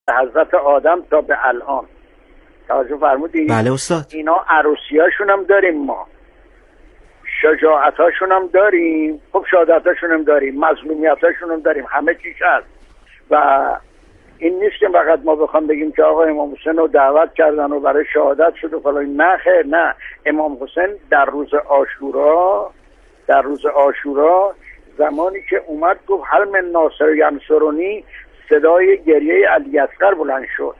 حضرت آدم تا به الان. توجه فرمودید؟ بله استاد. اینا عروسیاشون هم داریم، ما شجاعتاشون هم داریم، خب شهادتاشون هم داریم، مظلومیتاشون هم داریم، همه چیش هست. و این نیست که فقط ما بخوام بگیم که آقا امام حسین رو دعوت کردن و برای شهادت شد و فلان. نه خیر، نه. امام حسین در روز عاشورا زمانی که اومد گفت هل من ناصر ینصرونی، صدای گریه علی اصغر بلند شد.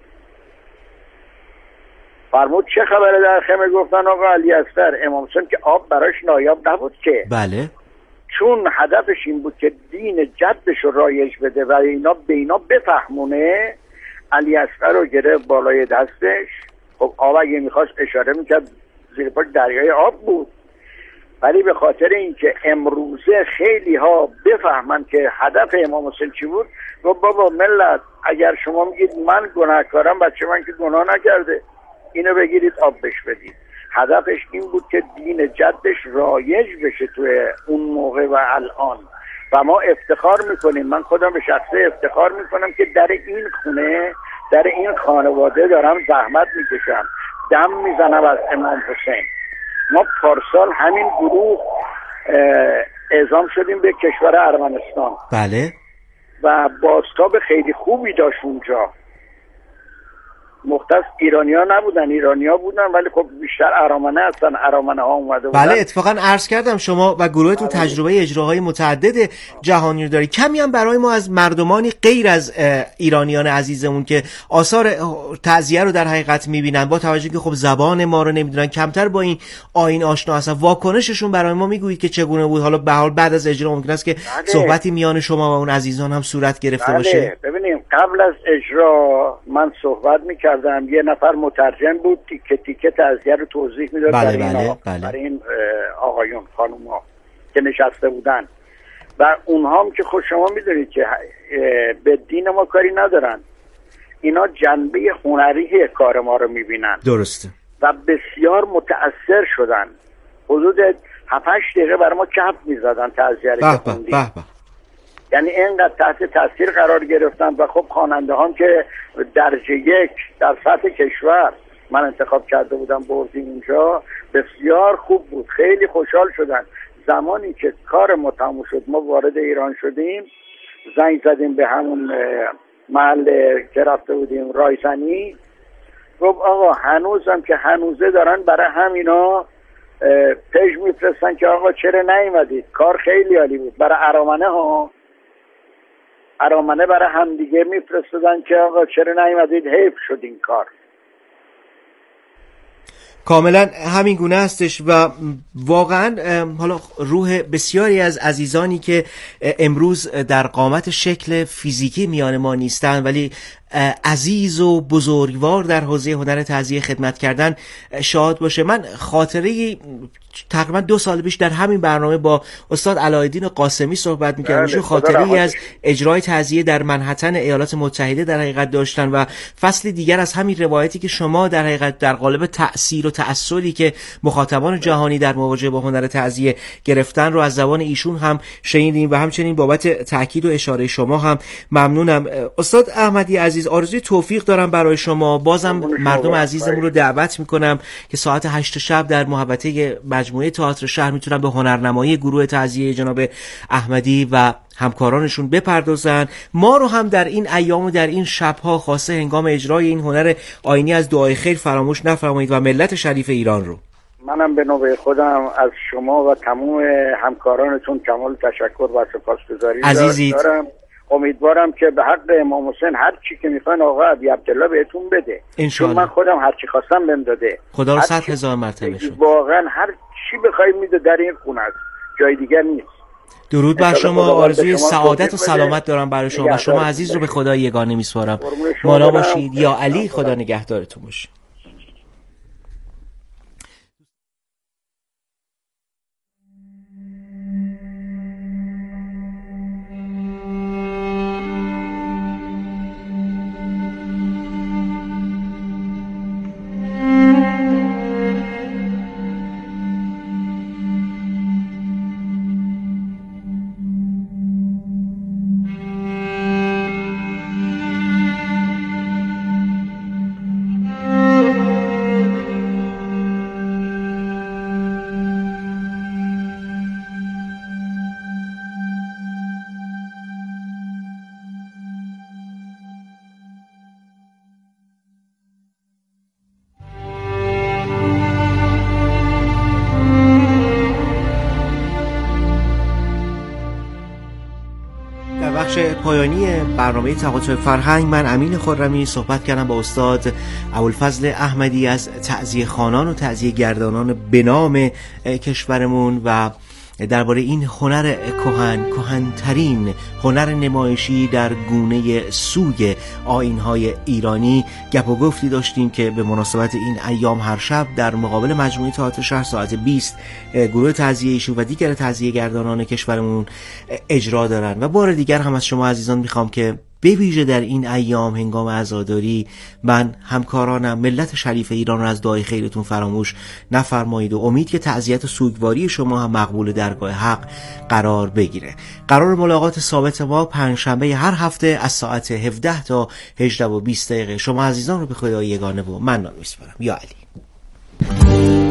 فرمود چه خبره در خیمه؟ گفتن آقا علی اصغر. امام حسین که آب براش نایاب نبود که، بله، چون هدفش این بود که دین جدش رو رایج بده و اینا بفهمونه، علی اصغر رو گرفت بالای دستش. خب آب اگه میخواست اشاره میکرد زیر پاش دریای آب بود، ولی به خاطر اینکه امروزه خیلی ها بفهمن که هدف امام حسین چی بود، گفت بابا ملت اگر شما میگید من گناهکارم، بچه من که گناه نکرده، اینو بگیرید آب بش بدید. هدفش این بود که دین جدش رایج بشه توی اون موقع و الان. و ما افتخار میکنیم، من خودم به شخصه افتخار میکنم که در این خونه، در این خانواده دارم زحمت میکشم، دم میزنم از امام حسین. ما پارسال همین گروه اعزام شدیم به کشور ارمنستان. بله. و بازتاب خیلی خوبی داشت اونجا. مختص ایرانی‌ها نبودن، ایرانی‌ها بودن ولی خب بیشتر ارامنه هستن، ارامنه ها اومده بودن. بله، اتفاقا عرض کردم شما و گروهتون تجربه اجراهای متعدد جهانی رو داری. کمی هم برای ما از مردمانی غیر از ایرانیان عزیزمون که آثار تعزیه رو در حقیقت می‌بینن، با توجه که خب زبان ما رو نمی‌دونن، کمتر با این آیین آشنا هستن، واکنششون برای ما میگویید که چگونه بود؟ حالا به حال بعد از اجرا ممکن است که صحبتی میان شما و اون عزیزان هم صورت گرفته باشه. ببینیم قبل از اجرا من صحبت می‌کردم، یه نفر مترجم بود تیکه تیکه تعزیه رو توضیح میداد برای این آقایون خانوما که نشسته بودن. و اونها هم که خود شما میدونید که به دین ما کاری ندارن، اینا جنبه هنری کار ما رو میبینن. درسته. و بسیار متأثر شدن. حدود 7-8 دقیقه برای ما کپ میزدن تعزیه رو خوندیم. یعنی اینقدر تحت تاثیر قرار گرفتن. و خب خواننده هم که درجه 1 در سطح کشور من انتخاب کرده بودم بردیم اونجا، بسیار خوب بود، خیلی خوشحال شدن. زمانی که کار ما تموم شد، ما وارد ایران شدیم، زنگ زدیم به همون محل که رفته بودیم رایزنی، گفت آقا هنوزم که هنوزه دارن برای همینا پیج میفرستن که آقا چرا نیومدید، کار خیلی عالی بود. برای ارامنه برای همدیگه میفرستادن که آقا چرا نیومدید، حیف شد این کار. کاملا همین گونه هستش. و واقعا حالا روح بسیاری از عزیزانی که امروز در قامت شکل فیزیکی میان ما نیستن ولی عزیز و بزرگوار در حوزه هنر تعزیه خدمت کردن شاد باشه. من خاطره تقریبا 2 سال پیش در همین برنامه با استاد علایالدین قاسمی صحبت می‌کردم. ایشون خاطره‌ای از اجرای تعزیه در منهتن ایالات متحده در حقیقت داشتن و فصل دیگر از همین روایتی که شما در حقیقت در قالب تأثیر و تأثری که مخاطبان جهانی در مواجهه با هنر تعزیه گرفتن رو از زبان ایشون هم شنیدیم. و همچنین بابت تاکید و اشاره شما هم ممنونم. استاد احمدی عزیز، آرزوی توفیق دارم برای شما. بازم مردم عزیزمون رو دعوت میکنم که ساعت 8 شب در محوطه مجموعه تئاتر شهر میتونن به هنرنمایی گروه تعزیه جناب احمدی و همکارانشون بپردازن. ما رو هم در این ایام و در این شبها خاصه هنگام اجرای این هنر آیینی از دعای خیر فراموش نفرمایید و ملت شریف ایران رو. منم به نوبه خودم از شما و تمام همکارانتون کمال تشکر و سپاسگزاری دارم. امیدوارم که به حق امام حسین هر چی که میخواین آقا ابی عبدالله بهتون بده. انشالله. من خودم هر چی خواستم بهم داده. خدا رو 100,000 مرتبه شد. واقعا هر چی بخواید میده، در این خونه است، جای دیگر نیست. درود بر شما. آرزوی سعادت و سلامت دارم برای شما و شما عزیز رو به خدا یگانه میسپارم. مانا باشید. یا علی، خدا نگهدارتون باشه. پایانی برنامه تقاطع فرهنگ من امین خرمی صحبت کردم با استاد ابوالفضل احمدی از تعزیه خوانان و تعزیه گردانان به نام کشورمون و درباره این هنر کهن‌ترین هنر نمایشی در گونه سوگ آیین‌های ایرانی گپ و گفتی داشتیم که به مناسبت این ایام هر شب در مقابل مجموعه تئاتر شهر ساعت 20 گروه تعزیه ایشون و دیگر تعزیه گردانان کشورمون اجرا دارن. و بار دیگر هم از شما عزیزان میخوام که به ویژه در این ایام هنگام عزاداری من همکارانم ملت شریف ایران رو از دعای خیرتون فراموش نفرمایید و امید که تعزیت و سوگواری شما هم مقبول درگاه حق قرار بگیره. قرار ملاقات ثابت ما پنجشنبه هر هفته از ساعت 17 تا 18:20. شما عزیزان رو به خدای یگانه و منان میسپارم. یا علی.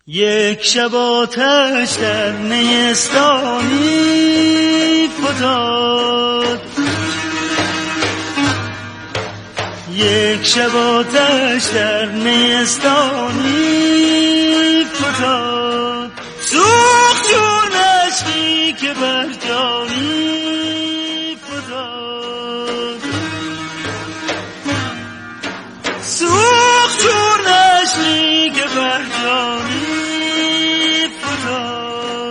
یک شب آتش در نیستانی فتاد، یک شب آتش در نیستانی فتاد، سوخت چون عشقی که بر جانی فتاد، سوخت چون عشقی که بر جانی فتاد.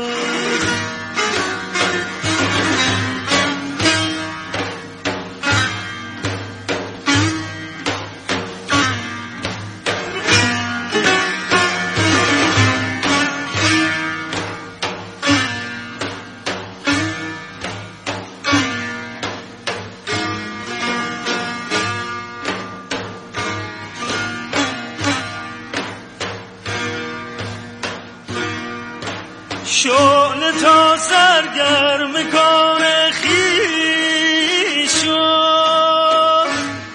شعله تا سرگرم کار خویش شد،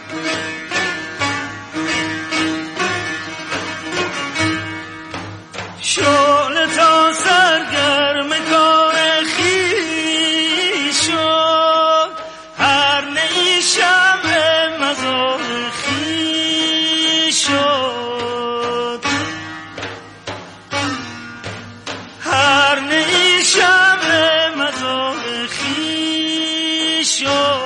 شعله تا سرگرم کار خویش شد، هر نی شمع مزار خویش شد، هر نی شمع مزار خویش شد.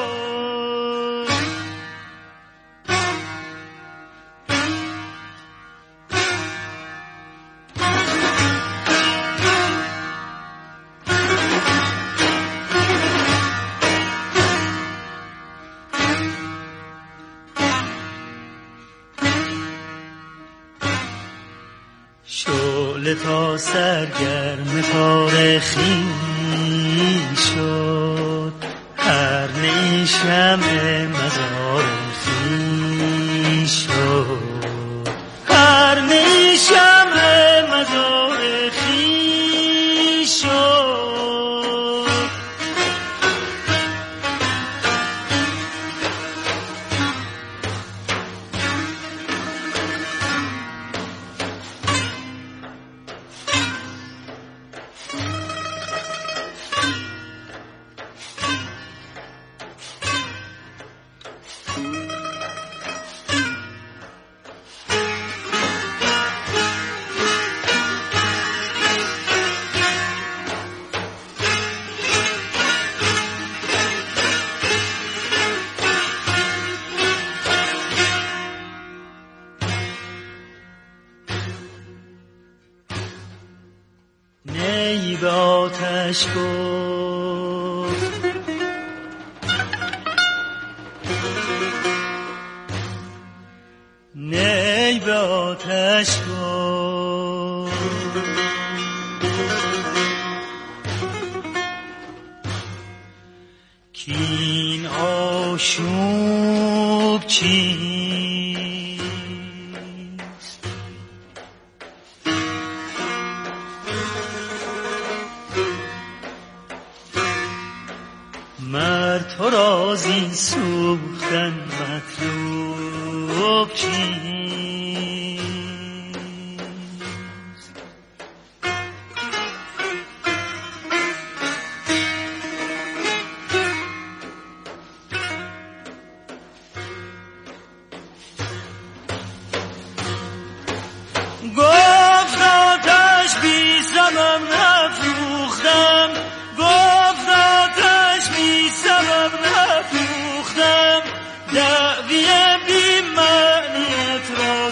شعله تا سرگرم کار خویش شد، هر نی شمع مزار خویش شد، هر نی شمع مزار خویش شد. نی به آتش گفت، نی به آتش گفت، کین آشوب چیست، مرد تو را زین سوختن مطلوب چیست. گفت آتش بی سبب نفروختم، گفت آتش بی سبب نفروختم، دعوی بی معنیت را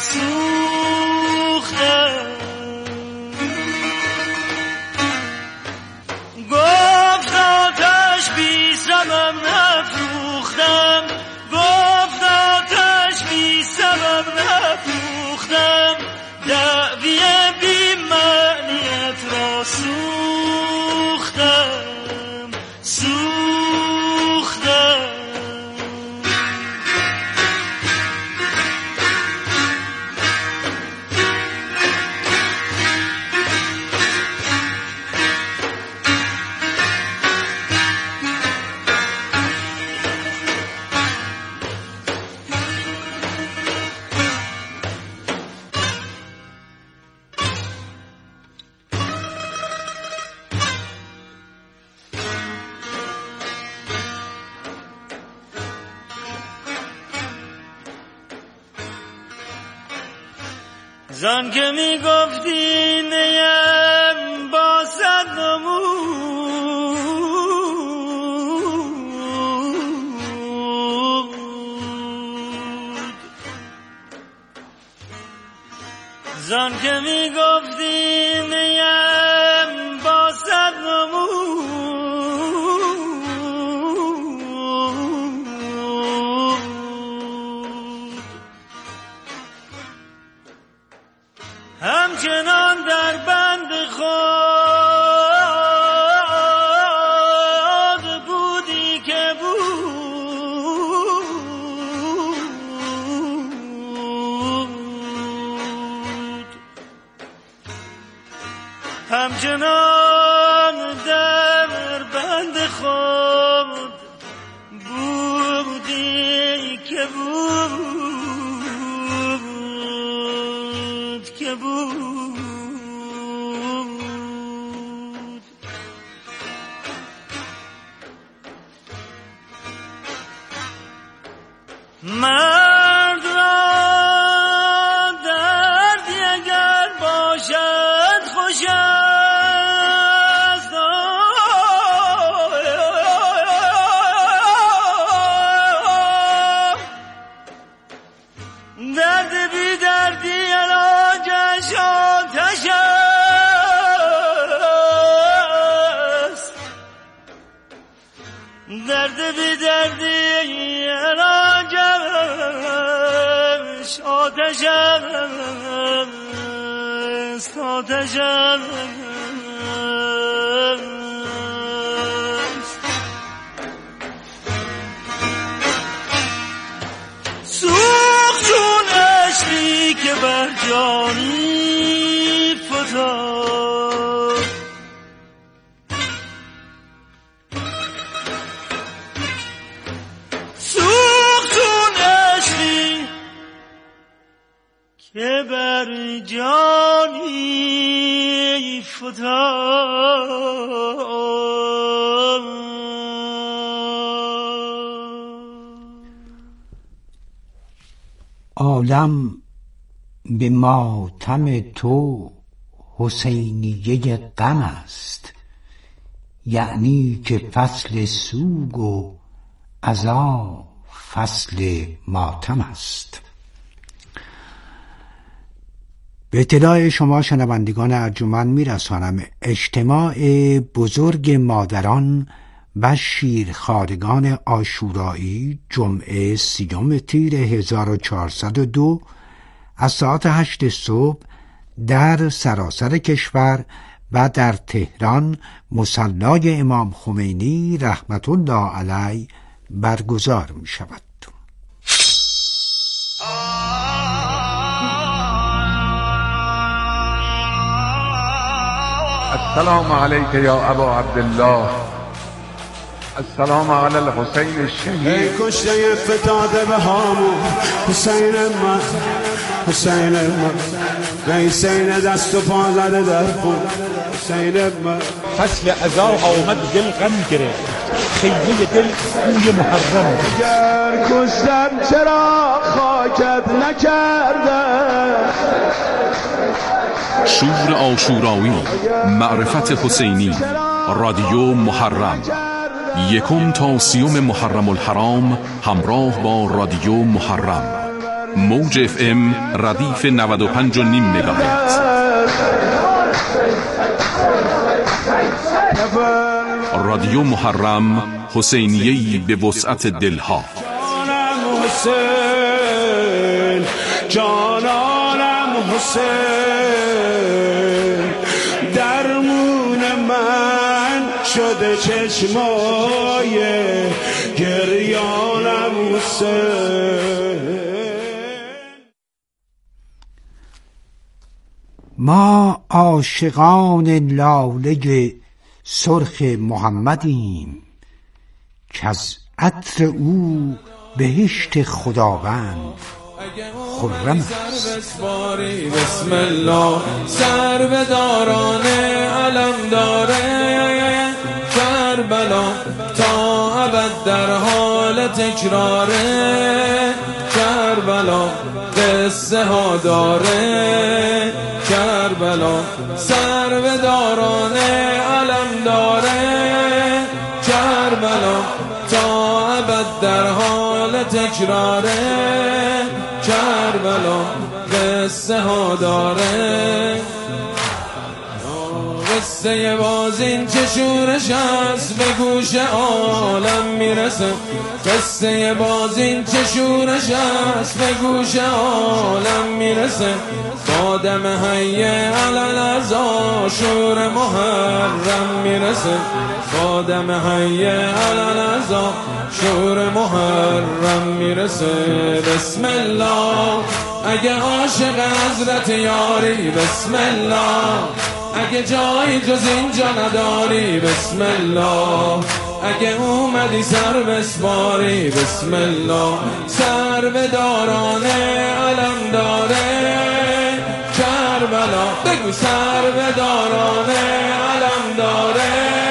زان که می گفتی نیم با صد نمود، زان که می گفتی نیم با صد نمود، همچنان در بند خود بودی که بود، همچنان در بند خود بودی که بود. مرد را دردی اگر باشد خوش است، درد بی دردی علاجش آتش است، درد بی دردی علاجش آتش است، آتش است. سوخت چون عشقی که بر جانی فتاد، سوخت چون عشقی که بر جانی فتاد. عالم به ماتم تو حسینیه غم است، یعنی که فصل سوگ و عزا فصل ماتم است. به اطلاع شما شنوندگان ارجمند میرسانم اجتماع بزرگ مادران و شیرخوارگان عاشورایی جمعه 30 تیر 1402 از ساعت 8 صبح در سراسر کشور و در تهران مصلی امام خمینی رحمت الله علیه برگزار می شود. السلام علیک یا ابا عبدالله، السلام علی الحسین الشهید. کشته فتاده به هامون حسین من، حسین من، حسین دست و پا زده در خون حسین من. فصل عزا آمد دل غم گرفت، خیمه دل بوی محرم. گر کشتم چرا خاکت نکردم. شور عاشورایی، معرفت حسینی، رادیو محرم، 1 تا 30 محرم الحرام همراه با رادیو محرم. موج FM ردیف 95.5 مگاهرتز. رادیو محرم، حسینیه‌ای به وسعت دلها. جانم حسین، جانم حسین، درمون من شده چشمای گریانم حسین. ما عاشقان لاله سرخ محمدیم که از عطر او بهشت خداوند خرم است. بسم الله سر به دارانه علم داره، سر کربلا تا ابد در حال تکراره، کربلا قصه ها داره، کربلا سربدارانه علم داره، کربلا تا ابد در حال تکراره، کربلا قصه ها داره. قصه باز این چه شورش است به گوش عالم میرسه، قصه باز این چه شورش است به گوش عالم میرسه. بادم حی علالعزا شور محرم میرسه، بادم حی علالعزا شور محرم میرسه. بسم الله اگه عاشق حضرت یاری، بسم الله اگه جایی جز اینجا نداری، بسم الله اگه اومدی سر بسپاری، بسم الله سر به دارانه علم داره، کربلا بگو سر به دارانه علم داره،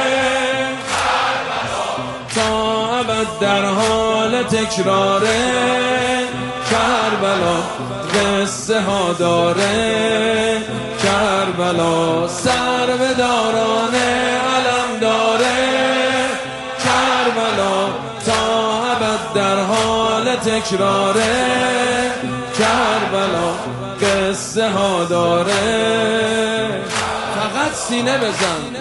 تا ابد در حال تکراره، کربلا قصه ها داره، کربلا سر به دارانه علم داره، کربلا تا ابد در حال تکراره، کربلا قصه ها داره. فقط سینه بزن.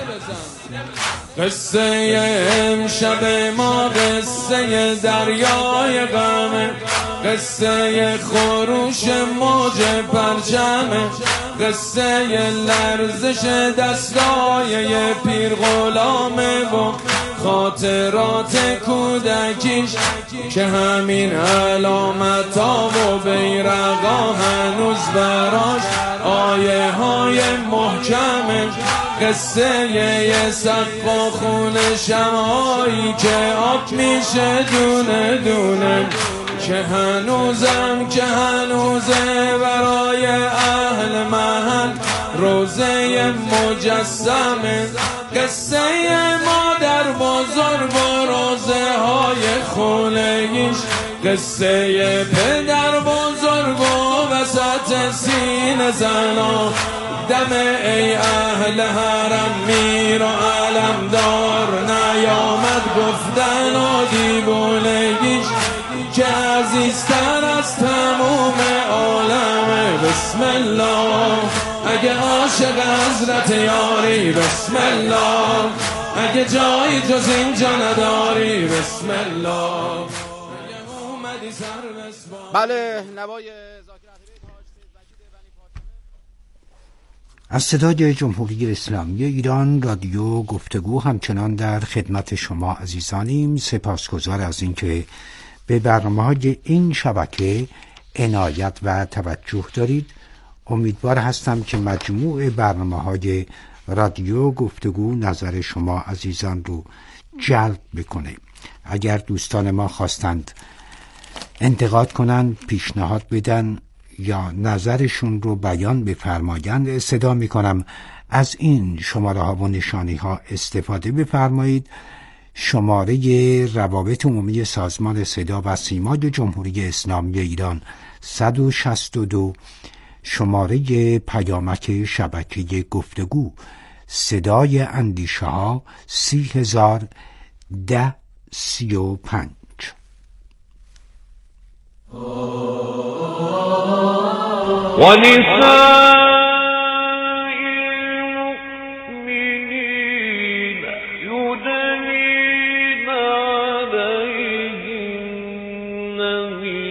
قصه امشب ما قصه دریای غمه، قصه خروش موج پرچمه، قصه لرزش دستای پیر غلامه و خاطرات کودکیش که همین علامت‌ها و بیرقا هنوز براش آیه های محکمه، قصه یه سقف و خون شمایی که آب میشه دونه دونه، که هنوزه برای اهل محل روزه مجسمه، قصه مادر بزرگ و روزه های خونگیش، قصه پدر بزرگ و وسط سینه زنا، دم ای اهل حرم میر و علمدار نیامد گفتن و دیوونگیش که عزیزتر از تموم عالمه. بسم الله اگه عاشق حضرت یاری، بسم الله اگه جایی جز اینجا نداری، بسم الله اگه اومدی سر بسپار. بله، نوای از صدای جمهوری اسلامی ایران رادیو گفتگو همچنان در خدمت شما عزیزانیم. سپاسگزار از اینکه به برنامه‌های این شبکه عنایت و توجه دارید. امیدوار هستم که مجموع برنامه‌های رادیو گفتگو نظر شما عزیزان رو جلب بکنه. اگر دوستان ما خواستند انتقاد کنند، پیشنهاد بدن یا نظرشون رو بیان بفرمایند، صدا میکنم از این شماره ها و نشانی ها استفاده بفرمایید. شماره روابط عمومی سازمان صدا و سیما جمهوری اسلامی ایران 162، شماره پیامک شبکه گفتگو صدای اندیشه ها 30,1035. ونساء المؤمنين يدنين عليهن من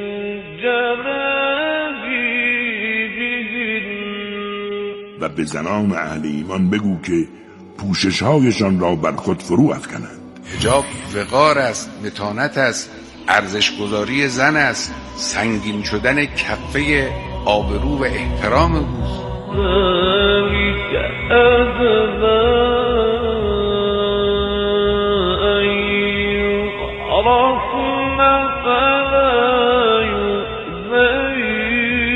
جلابيبهن. و به زنان اهل ایمان بگو که پوشش‌هایشان را بر خود فرو افکنند. حجاب وقار است، متانت است، ارزشگذاری زن است، سنگین شدن کفه آبرو و احترام اوست.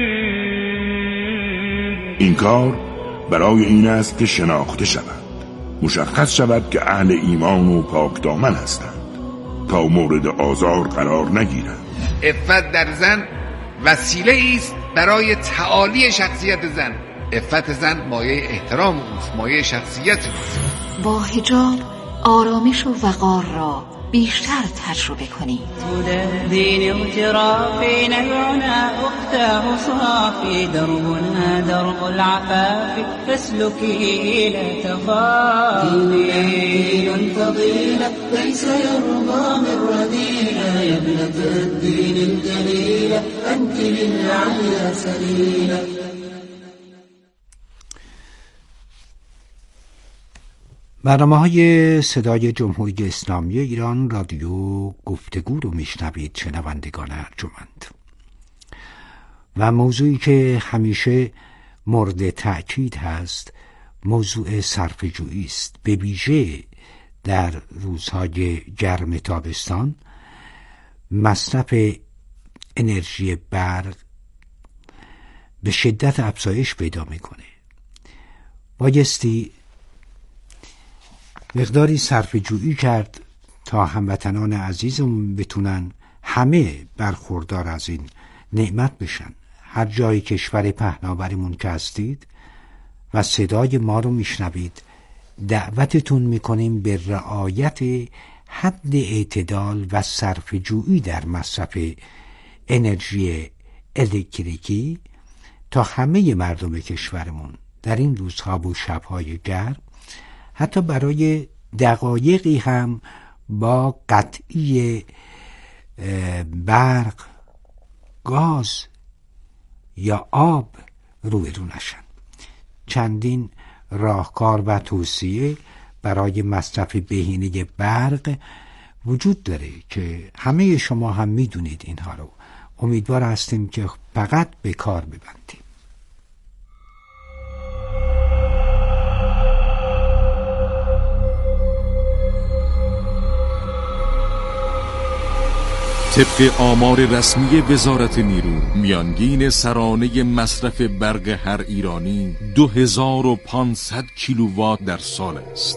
این کار برای این است که شناخته شوند. مشخص شود که اهل ایمان و پاک دامن هستند تا مورد آزار قرار نگیرند. عفت در زن وسیله است برای تعالی شخصیت زن. عفت زن مایه احترام اوست، مایه شخصیت اوست. با حجاب آرامش و وقار را بیشتر تجربه کنید. دين اغترافي نبعنا أختاه صافي دربنا درب العفاف فاسلكي لا تخافي دين فضيلة ليس يرضى من رذيلة يا ابنة الدين الجليلة أنت للعليا سبيلة. برنامه‌های صدای جمهوری اسلامی ایران رادیو گفتگو رو میشنوید شنوندگان ارجمند، و موضوعی که همیشه مورد تأکید هست موضوع صرفه‌جویی است، به ویژه در روزهای گرم تابستان. مصرف انرژی برق به شدت افزایش پیدا میکنه. بایستی مقداری صرفه‌جویی کرد تا هموطنان عزیزمون بتونن همه برخوردار از این نعمت بشن. هر جای کشور پهناورمون که هستید و صدای ما رو میشنوید، دعوتتون میکنیم به رعایت حد اعتدال و صرفه‌جویی در مصرف انرژی الکتریکی تا همه مردم کشورمون در این روزها و شبهای گرم حتی برای دقایقی هم با قطعی برق، گاز یا آب روبرو نشن. چندین راهکار و توصیه برای مصرف بهینه برق وجود داره که همه شما هم میدونید اینها رو. امیدوار هستیم که فقط به کار ببندیم. طبق آمار رسمی وزارت نیرو، میانگین سرانه مصرف برق هر ایرانی 2500 کیلووات در سال است.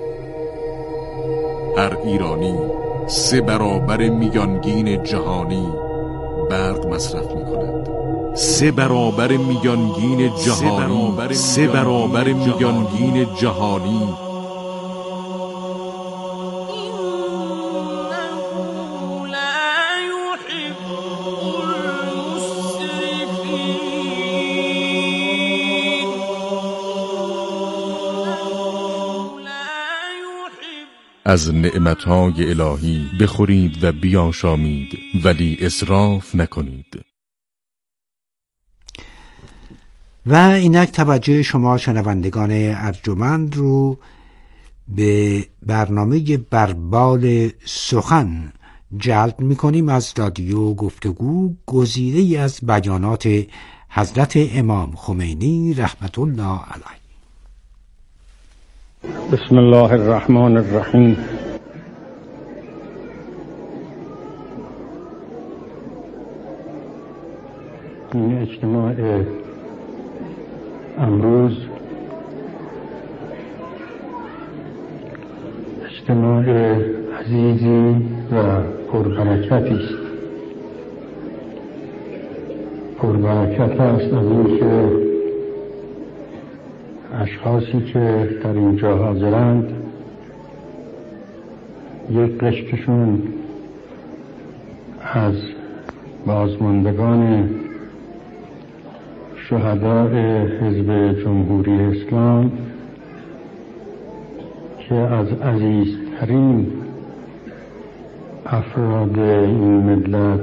هر ایرانی 3 برابر میانگین جهانی برق مصرف می کند. 3 برابر میانگین جهانی 3 برابر میانگین جهانی. از نعمتهای الهی بخورید و بیاشامید، ولی اسراف نکنید. و اینک توجه شما شنوندگان ارجمند رو به برنامه بربال سخن جلب می‌کنیم از رادیو گفتگو، گزیده‌ای از بیانات حضرت امام خمینی رحمت الله علیه. بسم الله الرحمن الرحیم. این اجتماع امروز اجتماع عزیزی و پربرکتی است. پربرکت است از این که اشخاصی که در اینجا حاضرند یک قشرشون از بازماندگان شهداء حزب جمهوری اسلام که از عزیزترین افراد این ملت